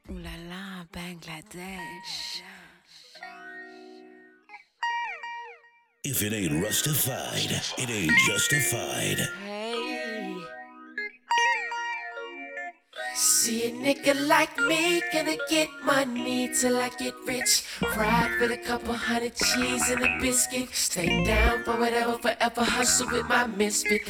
Ooh la la, Bangladesh. If it ain't rustified, it ain't justified. Hey. See a nigga like me gonna get money till I get rich. Ride with a couple hundred cheese and a biscuit. Stay down for whatever, forever hustle with my misfit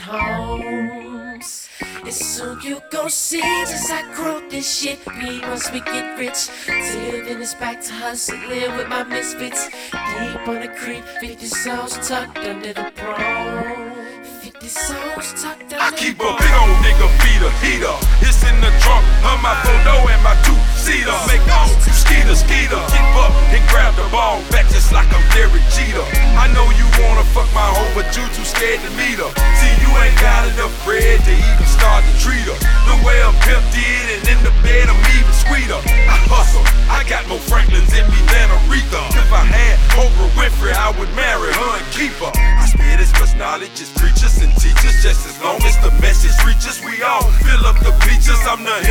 homes. And soon you gon' see just how grow this shit be once we get rich. Till then it's back to hustling with my misfits. Deep on the creek, 50 souls tucked under the bro. 50 souls tucked under I the keep a bro. big old nigga beater, heater. It's in the trunk of my photo and my two-seater. Make on skeeter, keep up and grab the ball back just like I'm Derek Jeter. I know you wanna fuck my hoe, but you too scared to meet her. See, you ain't got enough bread to even start to treat her. The way a pimp did, and in the bed I'm even sweeter. I hustle, I got more Franklins in me than Aretha. If I had Oprah Winfrey, I would marry her and keep her. I spit as much knowledge as preachers and teachers, just as long as the message reaches. We all fill up the bleachers. I'm the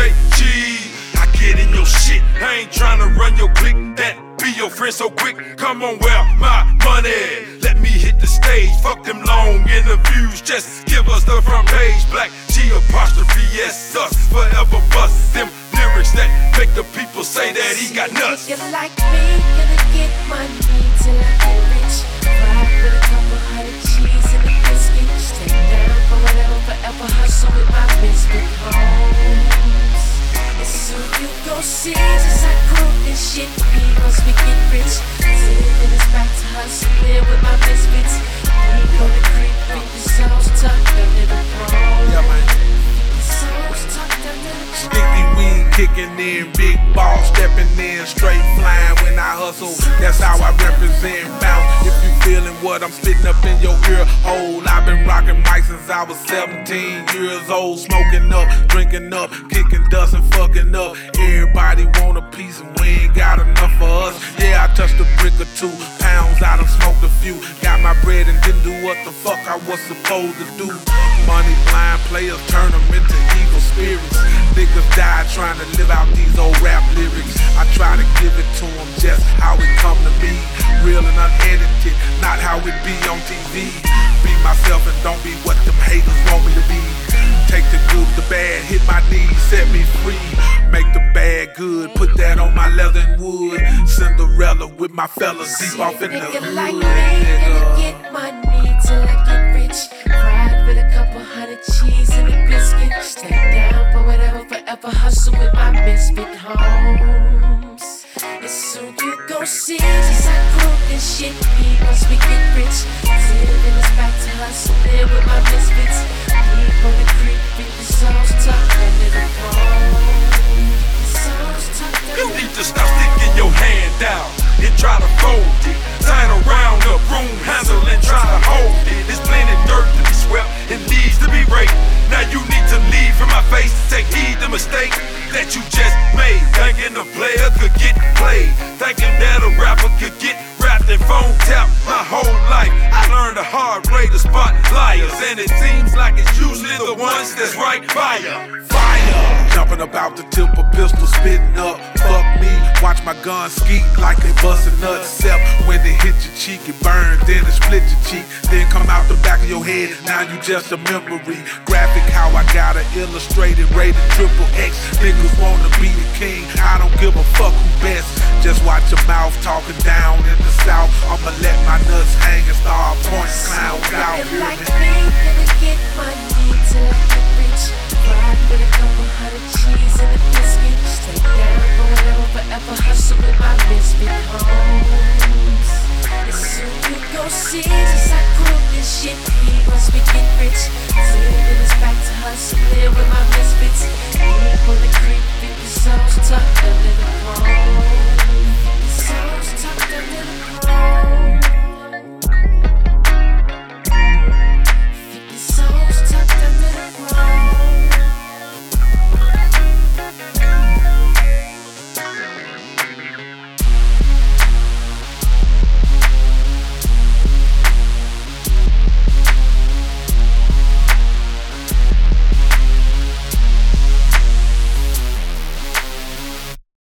MJG. I get in your shit. I ain't tryna run your clique. That be your friend so quick. Come on, where my money? Let me hit the stage. Fuck them long interviews. Just give us the front page. Black G apostrophe S us. Forever bust them lyrics that make the people say that he got nuts. Nigga like me gonna get money till I get rich. Ride with a couple hundred cheese and a biscuit. Stay down for whatever, forever hustle with my misfit homes. And soon you gon' see just how cool this shit be once we get rich. Till then it's back to hustling with my misfits. Deep on the creek, 50 souls tucked under the bro. Yeah, man. 50 souls tucked under the bro. Sticky weed kicking in, big ball stepping in, straight flying when I hustle. That's how I represent bounce. If you feeling what I'm spitting up in your ear hole, I've been rocking mic since I was 17 years old, smoking up, drinking up, kicking dust and fucking up. Everybody want a piece and we ain't got enough for us. Yeah, I touched a brick or 2 pounds, I done smoked a few. Got my bread and didn't do what the fuck I was supposed to do. Money blind players turn them into evil spirits. Niggas die trying to live out these old rap lyrics. I try to give it to them just how it come to me. Real and unedited, not how it be on TV. Be myself and don't be what them haters want me to be. Take the good, the bad, hit my knees, set me free. Make the bad good, put that on my leather and wood. Cinderella with my fellas deep off in the Nigga hood, like me gonna get money till I get rich. Ride with a couple hundred cheese and a biscuit. Stay down for whatever, forever hustle with my misfit homes. And soon you gon' see just how cool this shit be once we get rich. Till then it's back to hustling with my misfits. Deep on the creek, 50 souls tucked under the bro. 50 souls tucked under You the need to stop sticking your hand out and try to fold it. Tie it around the broom handle and try to hold it. There's plenty dirt to be swept and needs to be raked. Now you need to leave from my face. Take heed the mistake that you just made. Thinking a player could get played. Thinking that a rapper could get rapped and phone tapped my whole life. I learned the hard way to spot liars, and it seems like it's usually the ones that's right by ya. fire. Jumping about the tip of pistol, spitting up. Fuck me, watch my gun skeet like they bustin' nuts. Except when they hit your cheek, it burns, then it split your cheek. Then come out the back of your head, now you just a memory. Graphic how I got it illustrated, rated XXX. Niggas wanna be the king, I don't give a fuck who best. Just watch your mouth talking down in the south. I'ma let my nuts hang and start pointing clowns out. Nigga like me